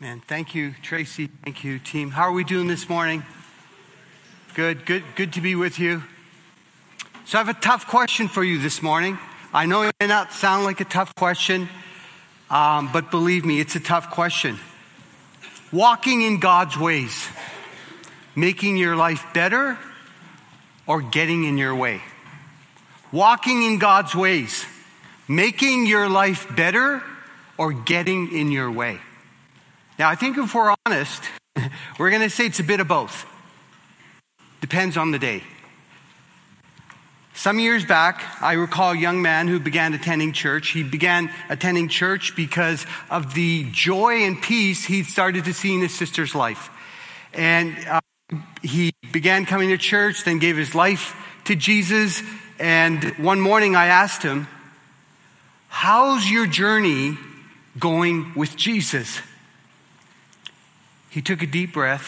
Man, thank you, Tracy. Thank you, team. How are we doing this morning? Good to be with you. So I have a tough question for you this morning. I know it may not sound like a tough question, but believe me, it's a tough question. Walking in God's ways, making your life better or getting in your way? Walking in God's ways, making your life better or getting in your way? Now, I think if we're honest, we're going to say it's a bit of both. Depends on the day. Some years back, I recall a young man who began attending church. He began attending church because of the joy and peace he started to see in his sister's life. And he began coming to church, then gave his life to Jesus. And one morning I asked him, "How's your journey going with Jesus?" He took a deep breath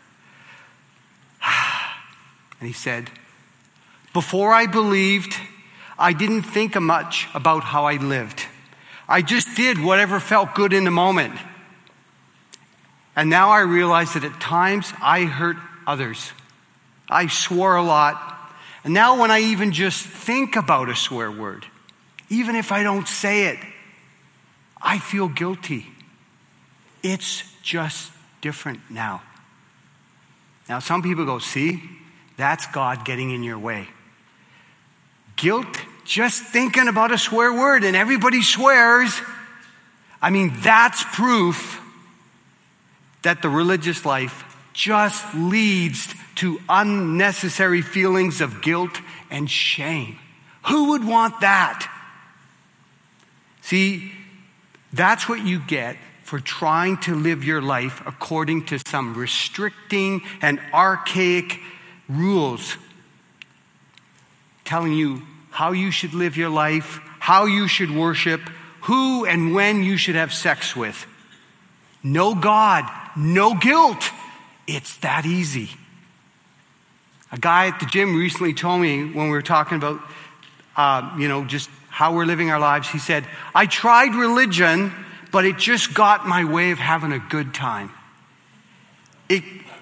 and he said, "Before I believed, I didn't think much about how I lived. I just did whatever felt good in the moment. And now I realize that at times I hurt others. I swore a lot. And now when I even just think about a swear word, even if I don't say it, I feel guilty. It's just different now." Now, some people go, "See, that's God getting in your way." Guilt, just thinking about a swear word, and everybody swears. I mean, that's proof that the religious life just leads to unnecessary feelings of guilt and shame. Who would want that? See, that's what you get for trying to live your life according to some restricting and archaic rules, telling you how you should live your life, how you should worship, who and when you should have sex with. No God, no guilt. It's that easy. A guy at the gym recently told me when we were talking about, just how we're living our lives, he said, "I tried religion, but it just got my way of having a good time." It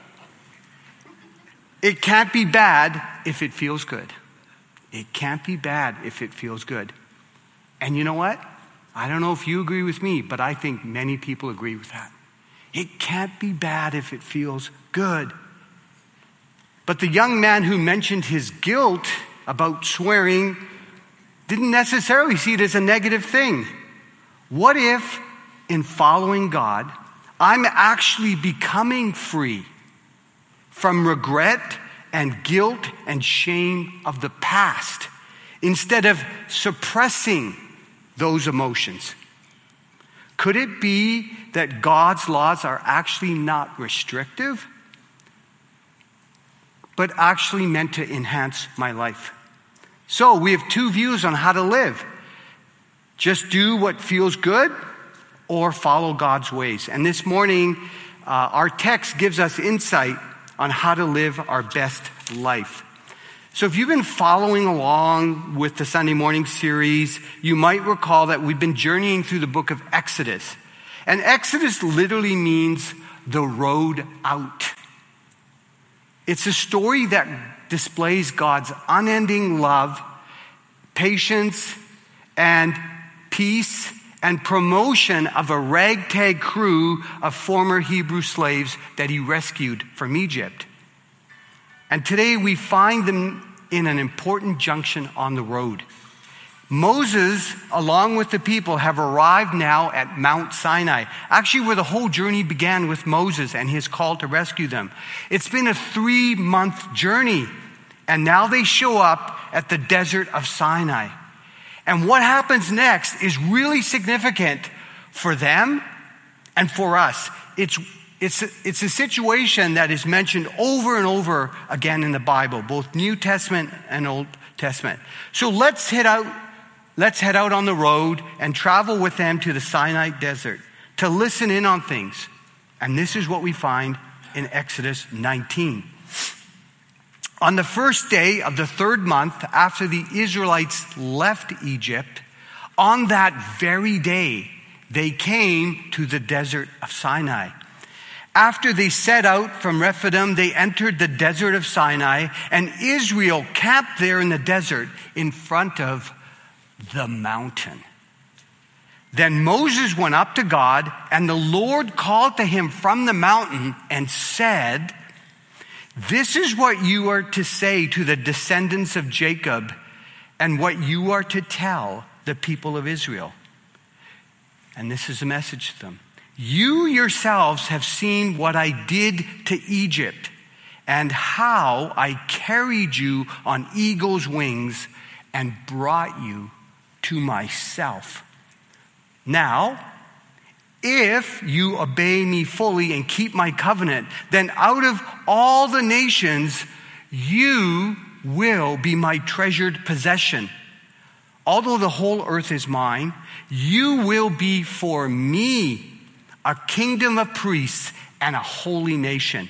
can't be bad if it feels good. It can't be bad if it feels good. And you know what? I don't know if you agree with me, but I think many people agree with that. It can't be bad if it feels good. But the young man who mentioned his guilt about swearing didn't necessarily see it as a negative thing. What if, in following God, I'm actually becoming free from regret and guilt and shame of the past instead of suppressing those emotions? Could it be that God's laws are actually not restrictive, but actually meant to enhance my life? So we have two views on how to live. Just do what feels good or follow God's ways. And this morning, our text gives us insight on how to live our best life. So if you've been following along with the Sunday morning series, you might recall that we've been journeying through the book of Exodus. And Exodus literally means the road out. It's a story that displays God's unending love, patience, and peace, and promotion of a ragtag crew of former Hebrew slaves that he rescued from Egypt. And today we find them in an important junction on the road. Moses, along with the people, have arrived now at Mount Sinai, actually where the whole journey began with Moses and his call to rescue them. It's been a 3-month journey, and now they show up at the desert of Sinai. And what happens next is really significant for them and for us. It's a situation that is mentioned over and over again in the Bible, both New Testament and Old Testament. So let's head out on the road and travel with them to the Sinai desert to listen in on things. And this is what we find in Exodus 19. On the first day of the 3rd month after the Israelites left Egypt, on that very day, they came to the desert of Sinai. After they set out from Rephidim, they entered the desert of Sinai, and Israel camped there in the desert in front of the mountain. Then Moses went up to God, and the Lord called to him from the mountain and said, "This is what you are to say to the descendants of Jacob, and what you are to tell the people of Israel." And this is a message to them. "You yourselves have seen what I did to Egypt, and how I carried you on eagle's wings and brought you to myself. Now, if you obey me fully and keep my covenant, then out of all the nations, you will be my treasured possession. Although the whole earth is mine, you will be for me a kingdom of priests and a holy nation.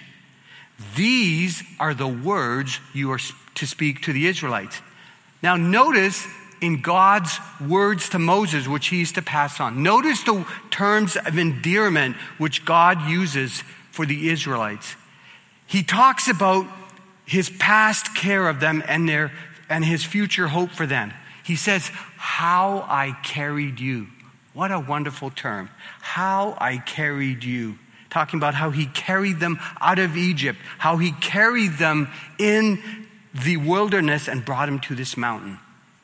These are the words you are to speak to the Israelites." Now notice in God's words to Moses, which he is to pass on, notice the terms of endearment which God uses for the Israelites. He talks about his past care of them and his future hope for them. He says, "How I carried you." What a wonderful term. How I carried you. Talking about how he carried them out of Egypt, how he carried them in the wilderness and brought them to this mountain.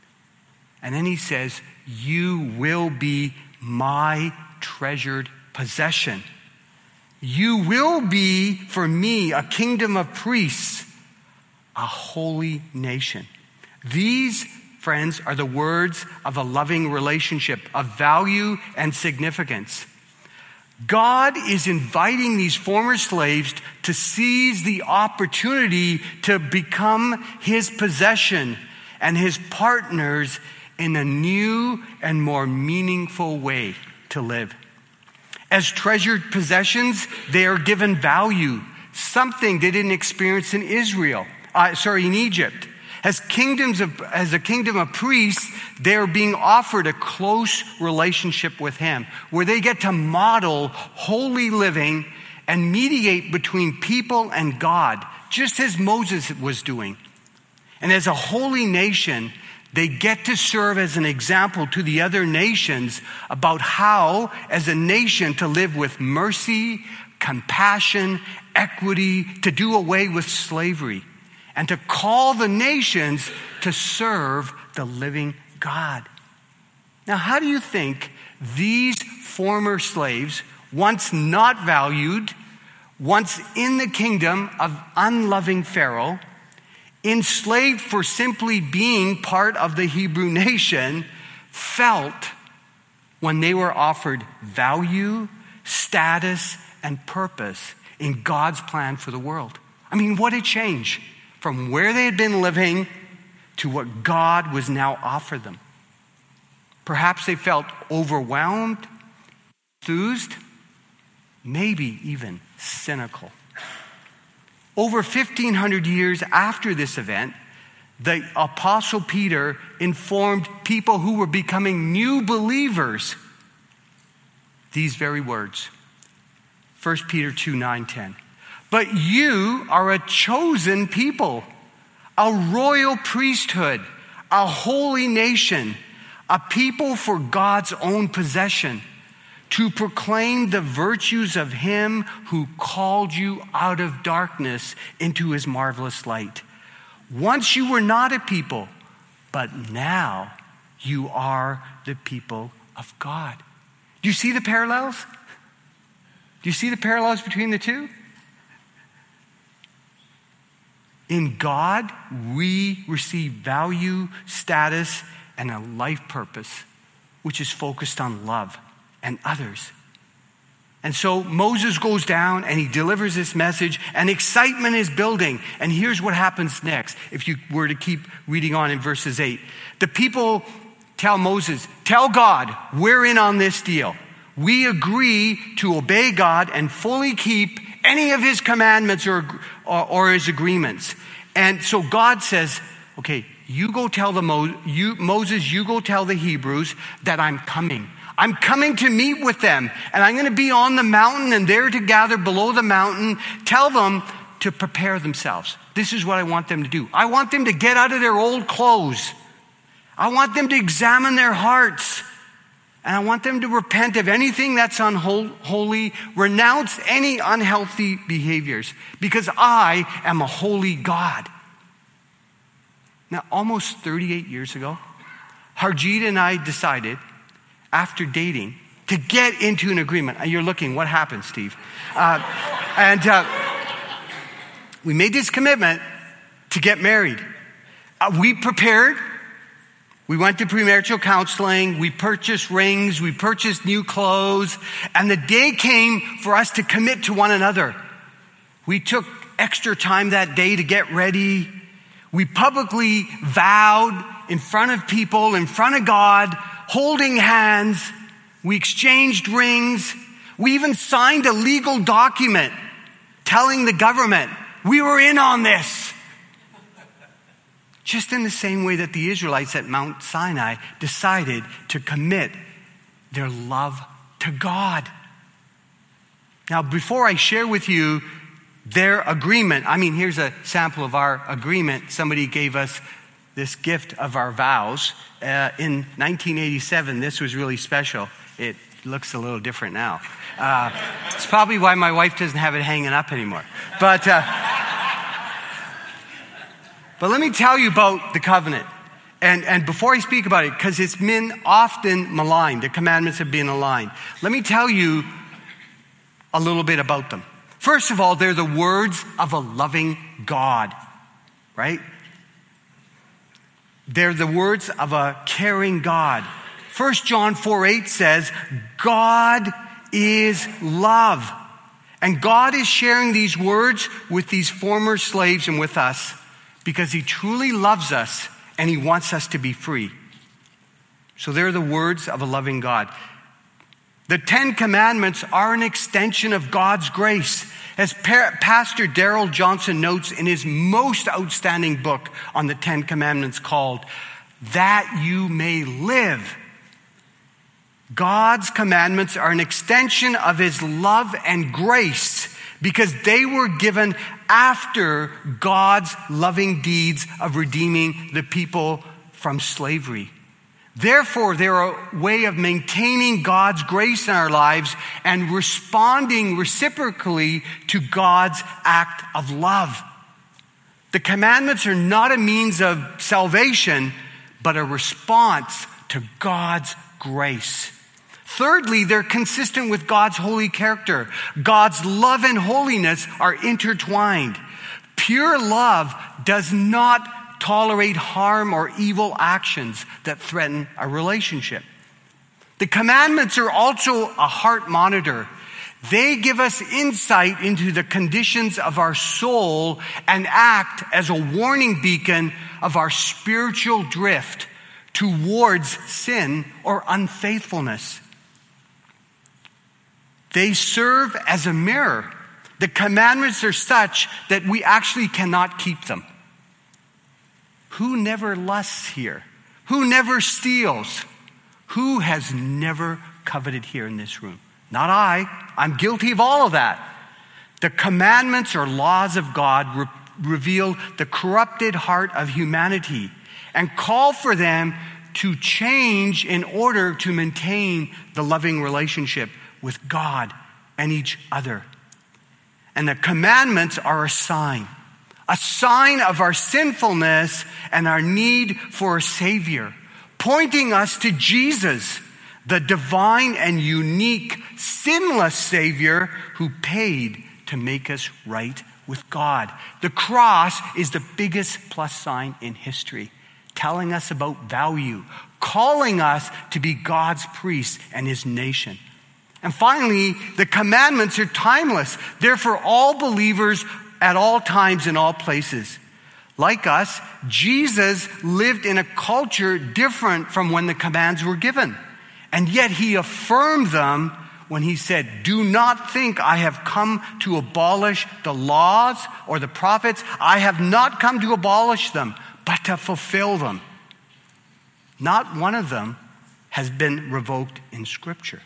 And then he says, "You will be my treasured possession. You will be for me a kingdom of priests, a holy nation." These, friends, are the words of a loving relationship of value and significance. God is inviting these former slaves to seize the opportunity to become his possession and his partners in a new and more meaningful way to live. As treasured possessions, they are given value, something they didn't experience in in Egypt. As a kingdom of priests, they're being offered a close relationship with him, where they get to model holy living and mediate between people and God, just as Moses was doing. And as a holy nation, they get to serve as an example to the other nations about how, as a nation, to live with mercy, compassion, equity, to do away with slavery, and to call the nations to serve the living God. Now, how do you think these former slaves, once not valued, once in the kingdom of unloving Pharaoh, enslaved for simply being part of the Hebrew nation, felt when they were offered value, status, and purpose in God's plan for the world? I mean, what a change from where they had been living to what God was now offering them. Perhaps they felt overwhelmed, enthused, maybe even cynical. Over 1,500 years after this event, the Apostle Peter informed people who were becoming new believers these very words. 1 Peter 2, 9, 10. "But you are a chosen people, a royal priesthood, a holy nation, a people for God's own possession, to proclaim the virtues of him who called you out of darkness into his marvelous light. Once you were not a people, but now you are the people of God." Do you see the parallels? Do you see the parallels between the two? In God, we receive value, status, and a life purpose, which is focused on love and others. And so Moses goes down and he delivers this message, and excitement is building. And here's what happens next, if you were to keep reading on in verses 8. The people tell Moses, "Tell God, we're in on this deal. We agree to obey God and fully keep any of his commandments or his agreements." And so God says, "Okay, you go tell Moses, you go tell the Hebrews that I'm coming. I'm coming to meet with them, and I'm going to be on the mountain, and they're to gather below the mountain. Tell them to prepare themselves. This is what I want them to do. I want them to get out of their old clothes. I want them to examine their hearts. And I want them to repent of anything that's unholy, renounce any unhealthy behaviors, because I am a holy God. Now, almost 38 years ago, Harjeet and I decided, after dating, to get into an agreement. You're looking, what happened, Steve? We made this commitment to get married. We prepared. We went to premarital counseling. We purchased rings. We purchased new clothes. And the day came for us to commit to one another. We took extra time that day to get ready. We publicly vowed in front of people, in front of God, holding hands. We exchanged rings. We even signed a legal document telling the government we were in on this. Just in the same way that the Israelites at Mount Sinai decided to commit their love to God. Now, before I share with you their agreement, here's a sample of our agreement. Somebody gave us this gift of our vows. In 1987, this was really special. It looks a little different now. It's probably why my wife doesn't have it hanging up anymore. But let me tell you about the covenant. And before I speak about it, because it's been often maligned, the commandments have been maligned. Let me tell you a little bit about them. First of all, they're the words of a loving God, right? They're the words of a caring God. 1 John 4:8 says, God is love. And God is sharing these words with these former slaves and with us because he truly loves us and he wants us to be free. So they're the words of a loving God. The 10 Commandments are an extension of God's grace. As Pastor Darrell Johnson notes in his most outstanding book on the 10 Commandments called That You May Live. God's commandments are an extension of his love and grace because they were given after God's loving deeds of redeeming the people from slavery. Therefore, they're a way of maintaining God's grace in our lives and responding reciprocally to God's act of love. The commandments are not a means of salvation, but a response to God's grace. Thirdly, they're consistent with God's holy character. God's love and holiness are intertwined. Pure love does not tolerate harm or evil actions that threaten a relationship. The commandments are also a heart monitor. They give us insight into the conditions of our soul and act as a warning beacon of our spiritual drift towards sin or unfaithfulness. They serve as a mirror. The commandments are such that we actually cannot keep them. Who never lusts here? Who never steals? Who has never coveted here in this room? Not I. I'm guilty of all of that. The commandments or laws of God reveal the corrupted heart of humanity and call for them to change in order to maintain the loving relationship with God and each other. And the commandments are a sign of our sinfulness and our need for a Savior, pointing us to Jesus, the divine and unique, sinless Savior who paid to make us right with God. The cross is the biggest plus sign in history, telling us about value, calling us to be God's priests and his nation. And finally, the commandments are timeless. They're for all believers at all times in all places. Like us, Jesus lived in a culture different from when the commands were given. And yet he affirmed them when he said, "Do not think I have come to abolish the laws or the prophets. I have not come to abolish them, but to fulfill them." Not one of them has been revoked in Scripture.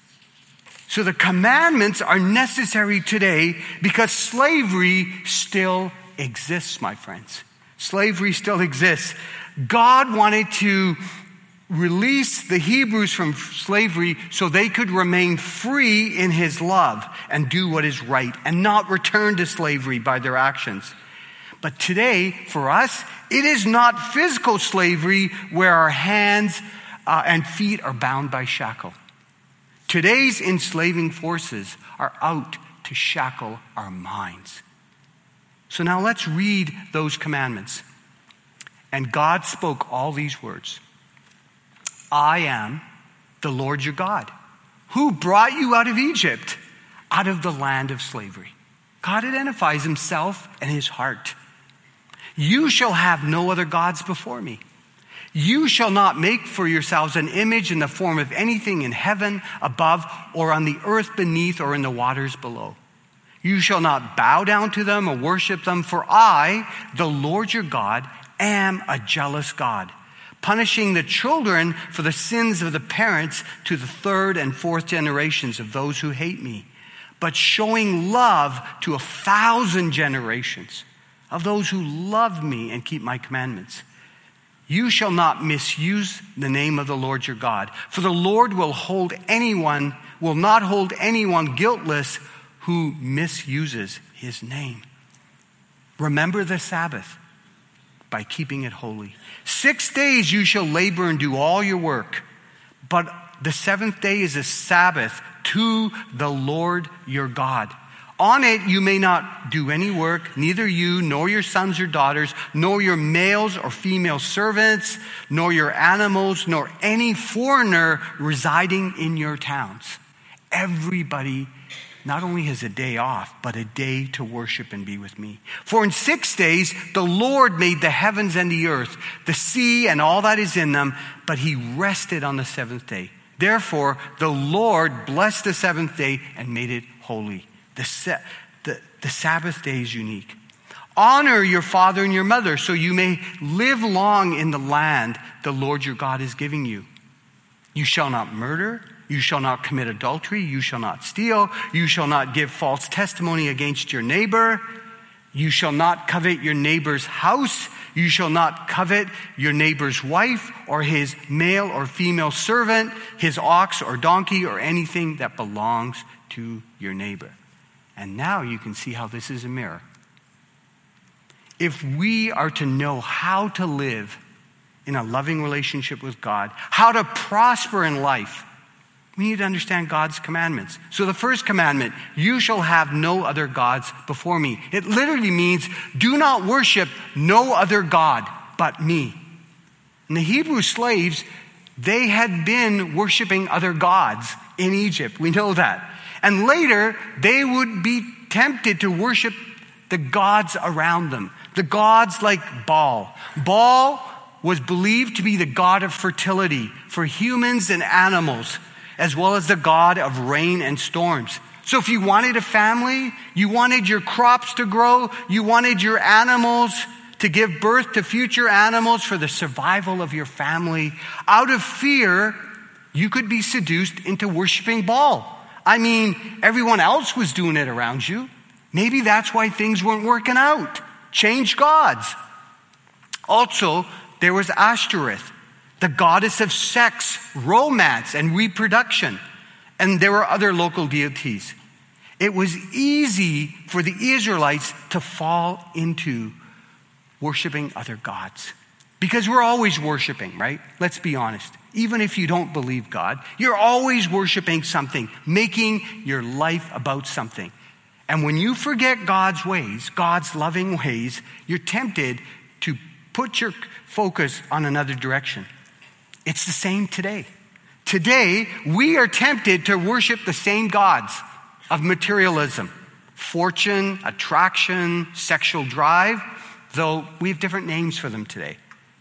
So the commandments are necessary today because slavery still exists, my friends. Slavery still exists. God wanted to release the Hebrews from slavery so they could remain free in his love and do what is right and not return to slavery by their actions. But today, for us, it is not physical slavery where our hands and feet are bound by shackle. Today's enslaving forces are out to shackle our minds. So now let's read those commandments. And God spoke all these words. I am the Lord your God, who brought you out of Egypt, out of the land of slavery. God identifies himself and his heart. You shall have no other gods before me. You shall not make for yourselves an image in the form of anything in heaven above or on the earth beneath or in the waters below. You shall not bow down to them or worship them, for I, the Lord your God, am a jealous God, punishing the children for the sins of the parents to the third and fourth generations of those who hate me, but showing love to 1,000 generations of those who love me and keep my commandments. You shall not misuse the name of the Lord your God, for the Lord will not hold anyone guiltless who misuses his name. Remember the Sabbath by keeping it holy. 6 days you shall labor and do all your work, but the seventh day is a Sabbath to the Lord your God. On it you may not do any work, neither you, nor your sons or daughters, nor your males or female servants, nor your animals, nor any foreigner residing in your towns. Everybody not only has a day off, but a day to worship and be with me. For in 6 days the Lord made the heavens and the earth, the sea and all that is in them, but he rested on the seventh day. Therefore the Lord blessed the seventh day and made it holy. The Sabbath day is unique. Honor your father and your mother so you may live long in the land the Lord your God is giving you. You shall not murder. You shall not commit adultery. You shall not steal. You shall not give false testimony against your neighbor. You shall not covet your neighbor's house. You shall not covet your neighbor's wife or his male or female servant, his ox or donkey or anything that belongs to your neighbor. And now you can see how this is a mirror. If we are to know how to live in a loving relationship with God, how to prosper in life, we need to understand God's commandments. So the first commandment, you shall have no other gods before me. It literally means do not worship no other God but me. And the Hebrew slaves, they had been worshiping other gods in Egypt. We know that. And later, they would be tempted to worship the gods around them. The gods like Baal. Baal was believed to be the god of fertility for humans and animals, as well as the god of rain and storms. So if you wanted a family, you wanted your crops to grow, you wanted your animals to give birth to future animals for the survival of your family, out of fear, you could be seduced into worshiping Baal. I mean, everyone else was doing it around you. Maybe that's why things weren't working out. Change gods. Also, there was Ashtoreth, the goddess of sex, romance, and reproduction. And there were other local deities. It was easy for the Israelites to fall into worshiping other gods. Because we're always worshiping, right? Let's be honest. Even if you don't believe God, you're always worshiping something, making your life about something. And when you forget God's ways, God's loving ways, you're tempted to put your focus on another direction. It's the same today. Today, we are tempted to worship the same gods of materialism, fortune, attraction, sexual drive, though we have different names for them today.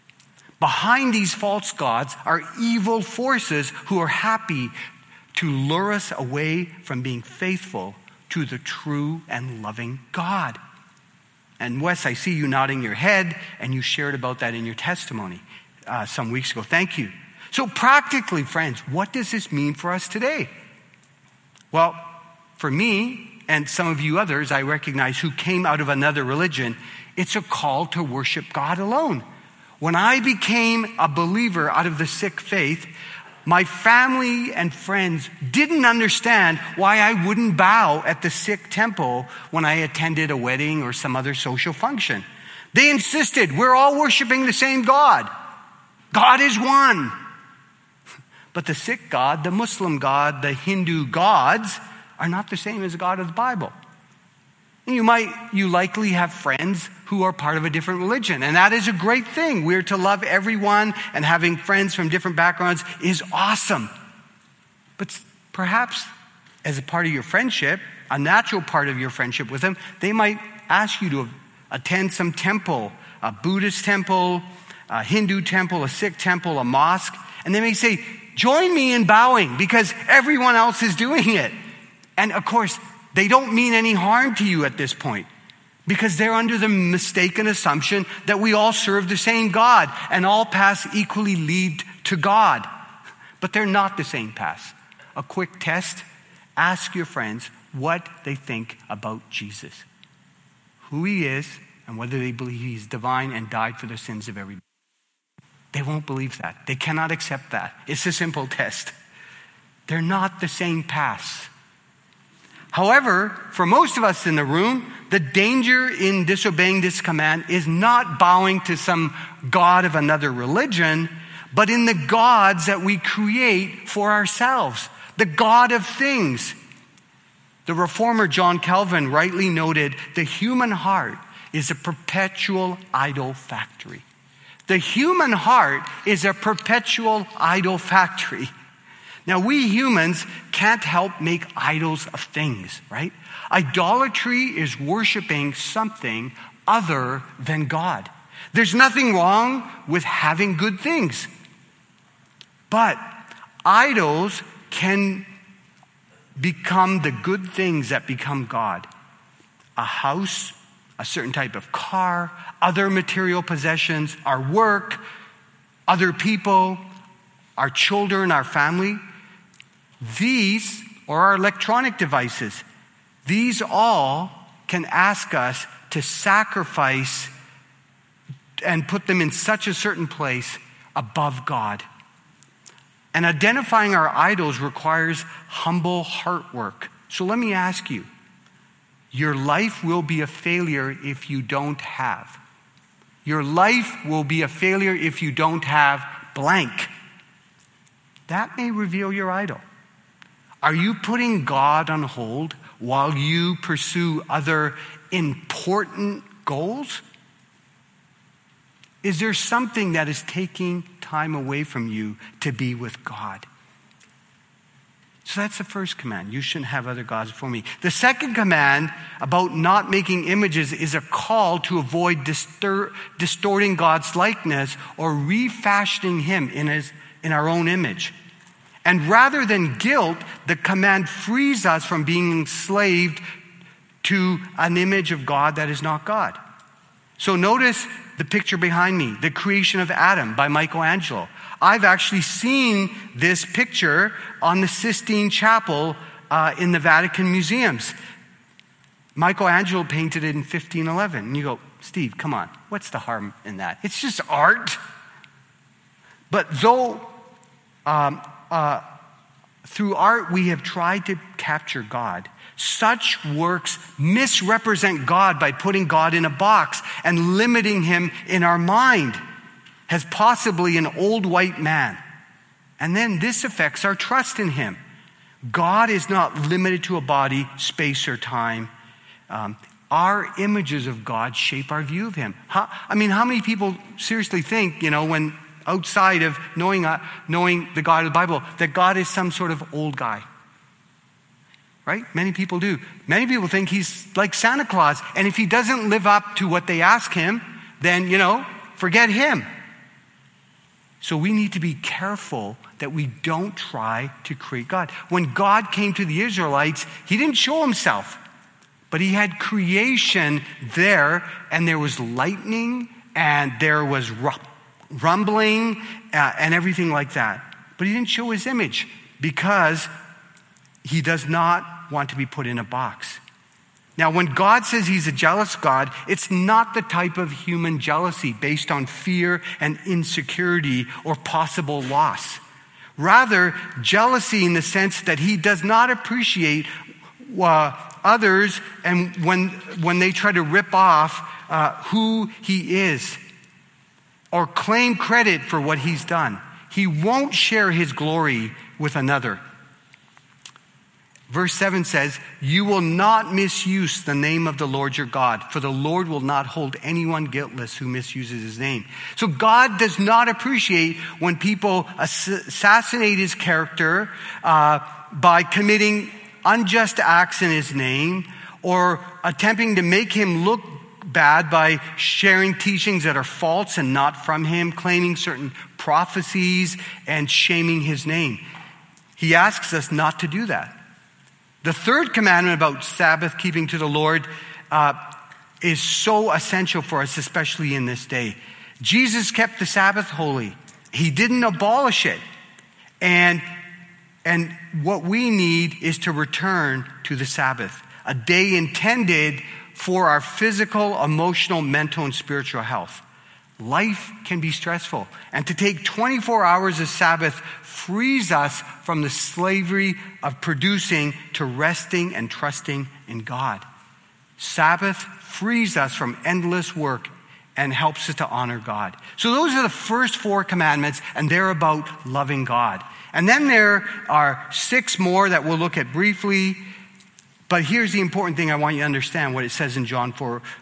Behind these false gods are evil forces who are happy to lure us away from being faithful to the true and loving God. And Wes, I see you nodding your head, and you shared about that in your testimony some weeks ago. Thank you. So practically, friends, what does this mean for us today? Well, for me and some of you others I recognize who came out of another religion, it's a call to worship God alone. When I became a believer out of the Sikh faith, my family and friends didn't understand why I wouldn't bow at the Sikh temple when I attended a wedding or some other social function. They insisted we're all worshiping the same God. God is one. But the Sikh God, the Muslim God, the Hindu gods are not the same as the God of the Bible. You likely have friends who are part of a different religion, and that is a great thing. We're to love everyone, and having friends from different backgrounds is awesome. But perhaps as a part of your friendship, a natural part of your friendship with them, they might ask you to attend some temple, a Buddhist temple, a Hindu temple, a Sikh temple, a mosque, and they may say, join me in bowing because everyone else is doing it. And of course, they don't mean any harm to you at this point because they're under the mistaken assumption that we all serve the same God and all paths equally lead to God. But they're not the same paths. A quick test, ask your friends what they think about Jesus, who he is, and whether they believe he's divine and died for the sins of everybody. They won't believe that. They cannot accept that. It's a simple test. They're not the same paths. However, for most of us in the room, the danger in disobeying this command is not bowing to some god of another religion, but in the gods that we create for ourselves, the God of things. The reformer John Calvin rightly noted, the human heart is a perpetual idol factory. The human heart is a perpetual idol factory. Now, we humans can't help make idols of things, right? Idolatry is worshiping something other than God. There's nothing wrong with having good things. But idols can become the good things that become God. A house, a certain type of car, other material possessions, our work, other people, our children, our family. These, or our electronic devices, these all can ask us to sacrifice and put them in such a certain place above God. And identifying our idols requires humble heart work. So let me ask you, your life will be a failure if you don't have. Your life will be a failure if you don't have blank. That may reveal your idol. Are you putting God on hold while you pursue other important goals? Is there something that is taking time away from you to be with God? So that's the first command. You shouldn't have other gods before me. The second command about not making images is a call to avoid distorting God's likeness or refashioning him in our own image. And rather than guilt, the command frees us from being enslaved to an image of God that is not God. So notice the picture behind me, the creation of Adam by Michelangelo. I've actually seen this picture on the Sistine Chapel in the Vatican museums. Michelangelo painted it in 1511. And you go, Steve, come on, what's the harm in that? It's just art. But though through art we have tried to capture God, such works misrepresent God by putting God in a box and limiting him in our mind as possibly an old white man. And then this affects our trust in him. God is not limited to a body, space, or time. Our images of God shape our view of him. How many people seriously think, when outside of knowing the God of the Bible, that God is some sort of old guy? Right? Many people do. Many people think he's like Santa Claus, and if he doesn't live up to what they ask him, then, forget him. So we need to be careful that we don't try to create God. When God came to the Israelites, he didn't show himself, but he had creation there, and there was lightning, and there was rumbling, and everything like that. But he didn't show his image because he does not want to be put in a box. Now, when God says he's a jealous God, it's not the type of human jealousy based on fear and insecurity or possible loss. Rather, jealousy in the sense that he does not appreciate others and when they try to rip off who he is or claim credit for what he's done. He won't share his glory with another. Verse 7 says, "You will not misuse the name of the Lord your God, for the Lord will not hold anyone guiltless who misuses his name." So God does not appreciate when people assassinate his character by committing unjust acts in his name or attempting to make him look bad by sharing teachings that are false and not from him, claiming certain prophecies and shaming his name. He asks us not to do that. The third commandment about Sabbath keeping to the Lord is so essential for us, especially in this day. Jesus kept the Sabbath holy. He didn't abolish it. And what we need is to return to the Sabbath, a day intended for our physical, emotional, mental, and spiritual health. Life can be stressful, and to take 24 hours of Sabbath frees us from the slavery of producing to resting and trusting in God. Sabbath frees us from endless work and helps us to honor God. So those are the first 4 commandments, and they're about loving God. And then there are 6 more that we'll look at briefly. But here's the important thing I want you to understand, what it says in John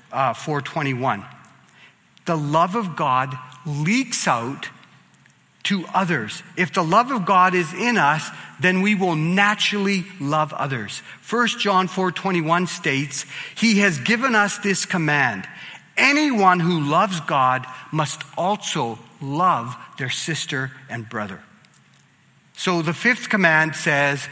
4:21. The love of God leaks out to others. If the love of God is in us, then we will naturally love others. 1 John 4:21 states, "He has given us this command. Anyone who loves God must also love their sister and brother." So the 5th command says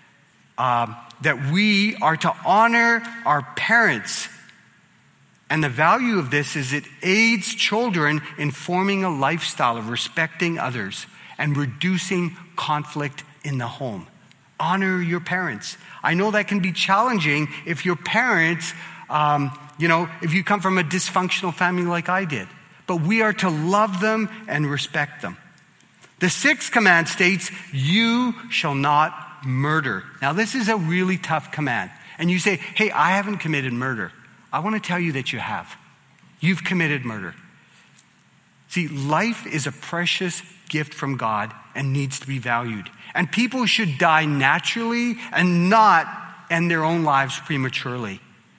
that we are to honor our parents. And the value of this is it aids children in forming a lifestyle of respecting others and reducing conflict in the home. Honor your parents. I know that can be challenging if your parents, if you come from a dysfunctional family like I did. But we are to love them and respect them. The 6th command states, "You shall not murder." Now, this is a really tough command. And you say, "Hey, I haven't committed murder." I want to tell you that you have. You've committed murder. See, life is a precious gift from God and needs to be valued. And people should die naturally and not end their own lives prematurely.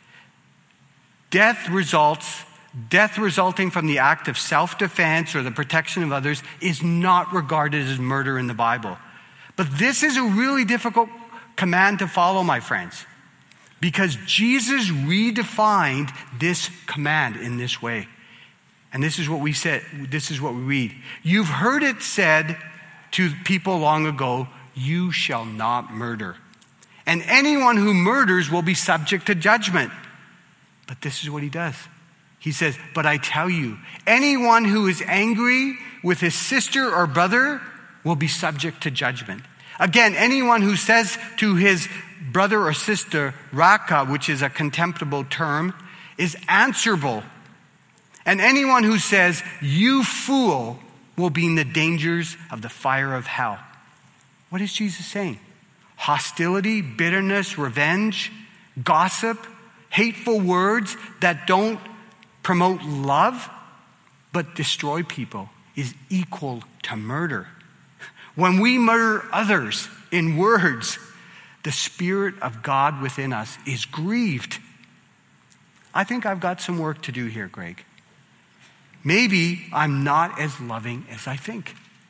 Death resulting from the act of self-defense or the protection of others is not regarded as murder in the Bible. But this is a really difficult command to follow, my friends, because Jesus redefined this command in this way. And this is what we said, this is what we read. "You've heard it said to people long ago, 'You shall not murder. And anyone who murders will be subject to judgment.'" But this is what he does. He says, "But I tell you, anyone who is angry with his sister or brother will be subject to judgment. Again, anyone who says to his brother or sister, raka, which is a contemptible term, is answerable. And anyone who says, 'You fool,' will be in the dangers of the fire of hell." What is Jesus saying? Hostility, bitterness, revenge, gossip, hateful words that don't promote love but destroy people is equal to murder. When we murder others in words, the Spirit of God within us is grieved. I think I've got some work to do here, Greg. Maybe I'm not as loving as I think.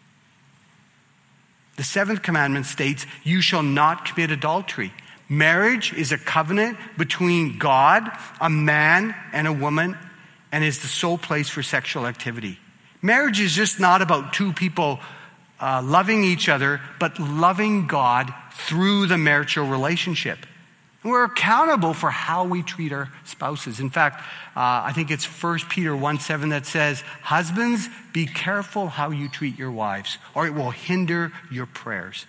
The 7th commandment states, "You shall not commit adultery." Marriage is a covenant between God, a man, and a woman, and is the sole place for sexual activity. Marriage is just not about 2 people loving each other, but loving God through the marital relationship. We're accountable for how we treat our spouses. In fact, I think it's 1 Peter 1:7 that says, husbands, be careful how you treat your wives, or it will hinder your prayers.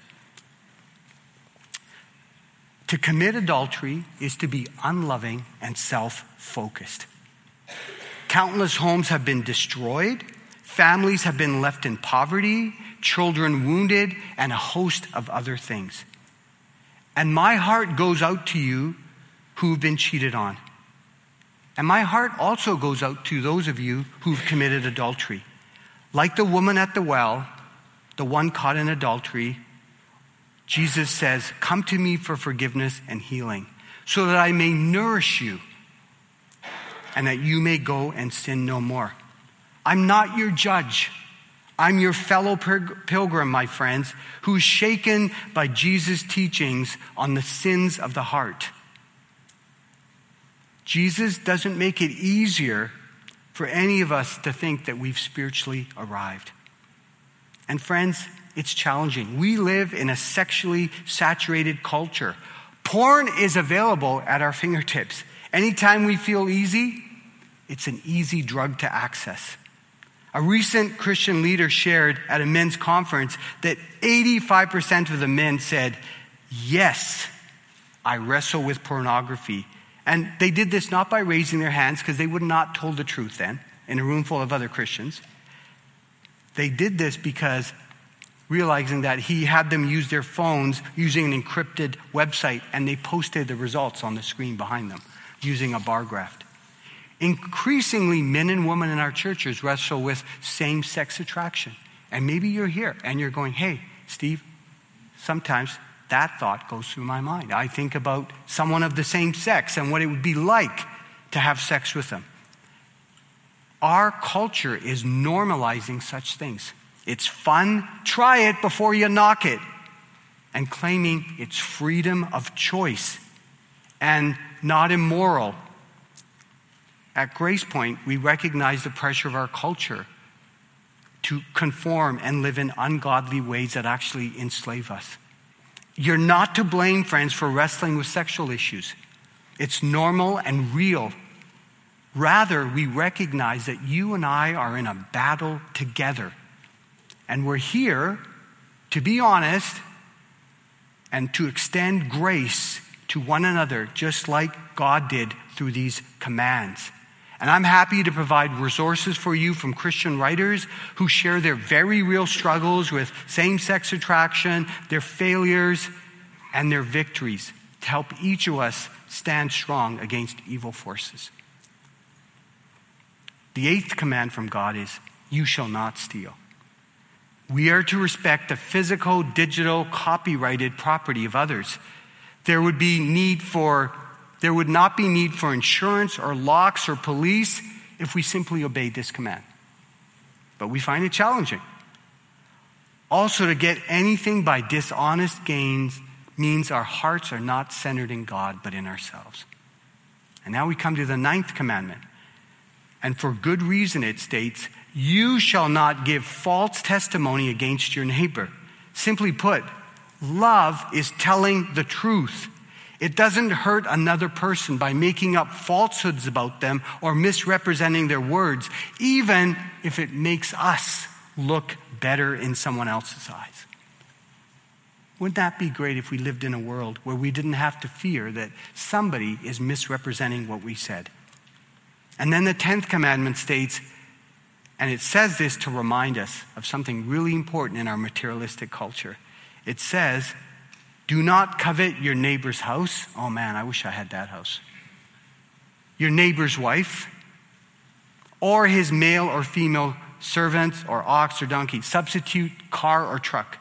To commit adultery is to be unloving and self-focused. Countless homes have been destroyed, families have been left in poverty, children wounded, and a host of other things. And my heart goes out to you who've been cheated on. And my heart also goes out to those of you who've committed adultery. Like the woman at the well, the one caught in adultery, Jesus says, come to me for forgiveness and healing, so that I may nourish you and that you may go and sin no more. I'm not your judge. I'm your fellow pilgrim, my friends, who's shaken by Jesus' teachings on the sins of the heart. Jesus doesn't make it easier for any of us to think that we've spiritually arrived. And friends, it's challenging. We live in a sexually saturated culture. Porn is available at our fingertips. Anytime we feel easy, it's an easy drug to access. A recent Christian leader shared at a men's conference that 85% of the men said, yes, I wrestle with pornography. And they did this not by raising their hands, because they would not told the truth then in a room full of other Christians. They did this because realizing that he had them use their phones using an encrypted website, and they posted the results on the screen behind them using a bar graph. Increasingly, men and women in our churches wrestle with same-sex attraction. And maybe you're here and you're going, hey, Steve, sometimes that thought goes through my mind. I think about someone of the same sex and what it would be like to have sex with them. Our culture is normalizing such things. It's fun. Try it before you knock it. And claiming it's freedom of choice and not immoral. At Grace Point, we recognize the pressure of our culture to conform and live in ungodly ways that actually enslave us. You're not to blame, friends, for wrestling with sexual issues. It's normal and real. Rather, we recognize that you and I are in a battle together. And we're here to be honest and to extend grace to one another, just like God did through these commands. And I'm happy to provide resources for you from Christian writers who share their very real struggles with same-sex attraction, their failures, and their victories to help each of us stand strong against evil forces. The 8th command from God is, you shall not steal. We are to respect the physical, digital, copyrighted property of others. There would not be need for insurance or locks or police if we simply obeyed this command. But we find it challenging. Also, to get anything by dishonest gains means our hearts are not centered in God, but in ourselves. And now we come to the 9th commandment. And for good reason, it states, you shall not give false testimony against your neighbor. Simply put, love is telling the truth. It doesn't hurt another person by making up falsehoods about them or misrepresenting their words, even if it makes us look better in someone else's eyes. Wouldn't that be great if we lived in a world where we didn't have to fear that somebody is misrepresenting what we said? And then the 10th commandment states, and it says this to remind us of something really important in our materialistic culture. It says, do not covet your neighbor's house. Oh man, I wish I had that house. Your neighbor's wife, or his male or female servant, or ox or donkey, substitute car or truck,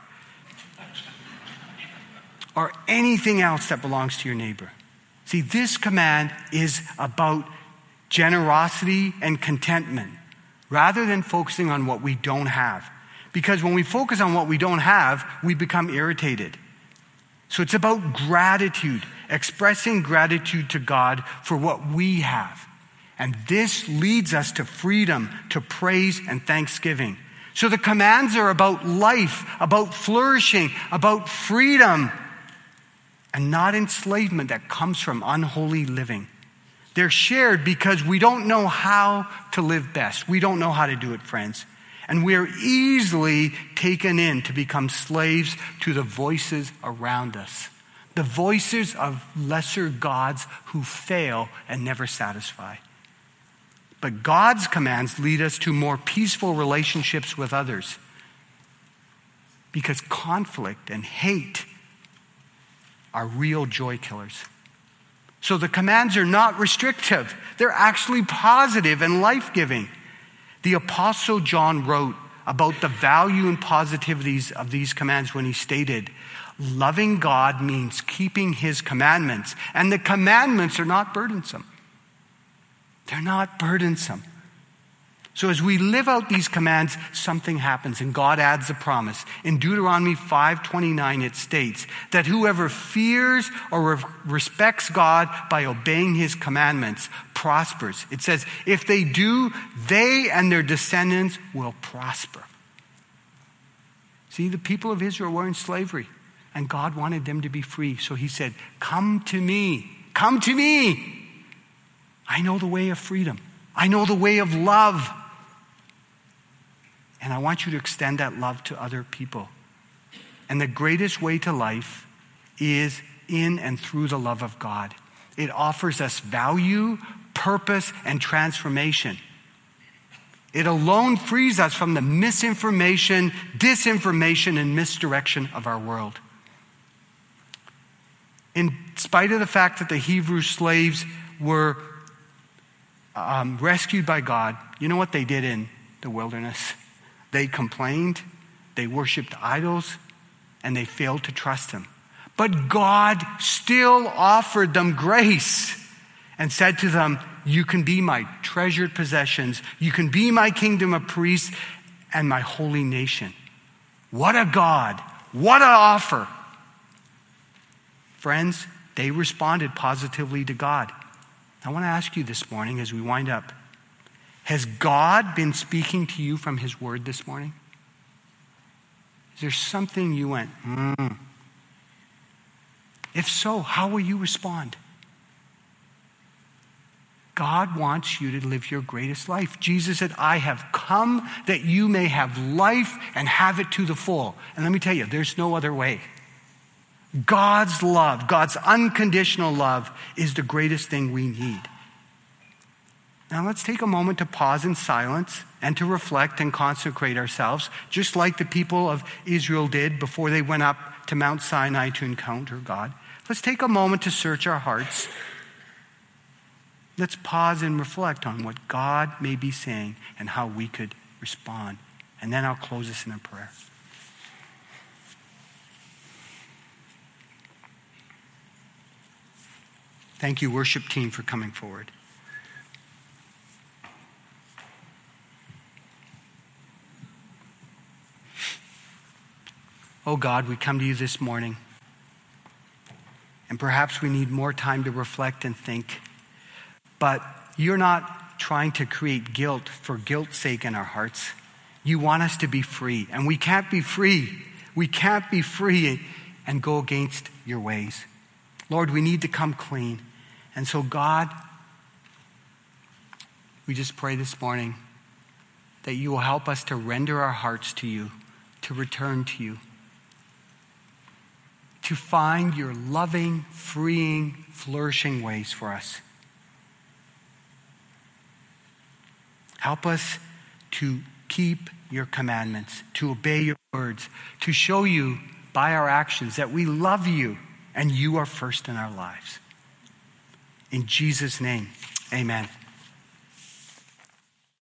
or anything else that belongs to your neighbor. See, this command is about generosity and contentment, rather than focusing on what we don't have. Because when we focus on what we don't have, we become irritated. So it's about gratitude, expressing gratitude to God for what we have. And this leads us to freedom, to praise and thanksgiving. So the commands are about life, about flourishing, about freedom. and not enslavement that comes from unholy living. They're shared because we don't know how to live best. We don't know how to do it, friends. And we're easily taken in to become slaves to the voices around us. The voices of lesser gods who fail and never satisfy. But God's commands lead us to more peaceful relationships with others. Because conflict and hate are real joy killers. So the commands are not restrictive. They're actually positive and life-giving. The Apostle John wrote about the value and positivities of these commands when he stated, loving God means keeping his commandments. And the commandments are not burdensome. They're not burdensome. So as we live out these commands, something happens, and God adds a promise. In Deuteronomy 5:29, it states that whoever fears or respects God by obeying his commandments prospers. It says, if they do, they and their descendants will prosper. See, the people of Israel were in slavery, and God wanted them to be free. So he said, come to me. Come to me. I know the way of freedom. I know the way of love. And I want you to extend that love to other people. And the greatest way to life is in and through the love of God. It offers us value, purpose, and transformation. It alone frees us from the misinformation, disinformation, and misdirection of our world. In spite of the fact that the Hebrew slaves were rescued by God, you know what they did in the wilderness? They complained, they worshiped idols, and they failed to trust him. But God still offered them grace and said to them, you can be my treasured possessions, you can be my kingdom of priests and my holy nation. What a God, what an offer. Friends, they responded positively to God. I want to ask you this morning as we wind up, has God been speaking to you from his word this morning? Is there something you went, If so, how will you respond? God wants you to live your greatest life. Jesus said, I have come that you may have life and have it to the full. And let me tell you, there's no other way. God's love, God's unconditional love is the greatest thing we need. Now let's take a moment to pause in silence and to reflect and consecrate ourselves, just like the people of Israel did before they went up to Mount Sinai to encounter God. Let's take a moment to search our hearts. Let's pause and reflect on what God may be saying and how we could respond. And then I'll close this in a prayer. Thank you, worship team, for coming forward. Oh God, we come to you this morning, and perhaps we need more time to reflect and think, but you're not trying to create guilt for guilt's sake in our hearts. You want us to be free, and we can't be free. We can't be free and go against your ways. Lord, we need to come clean. And so God, we just pray this morning that you will help us to render our hearts to you, to return to you, to find your loving, freeing, flourishing ways for us. Help us to keep your commandments, to obey your words, to show you by our actions that we love you and you are first in our lives. In Jesus' name, amen.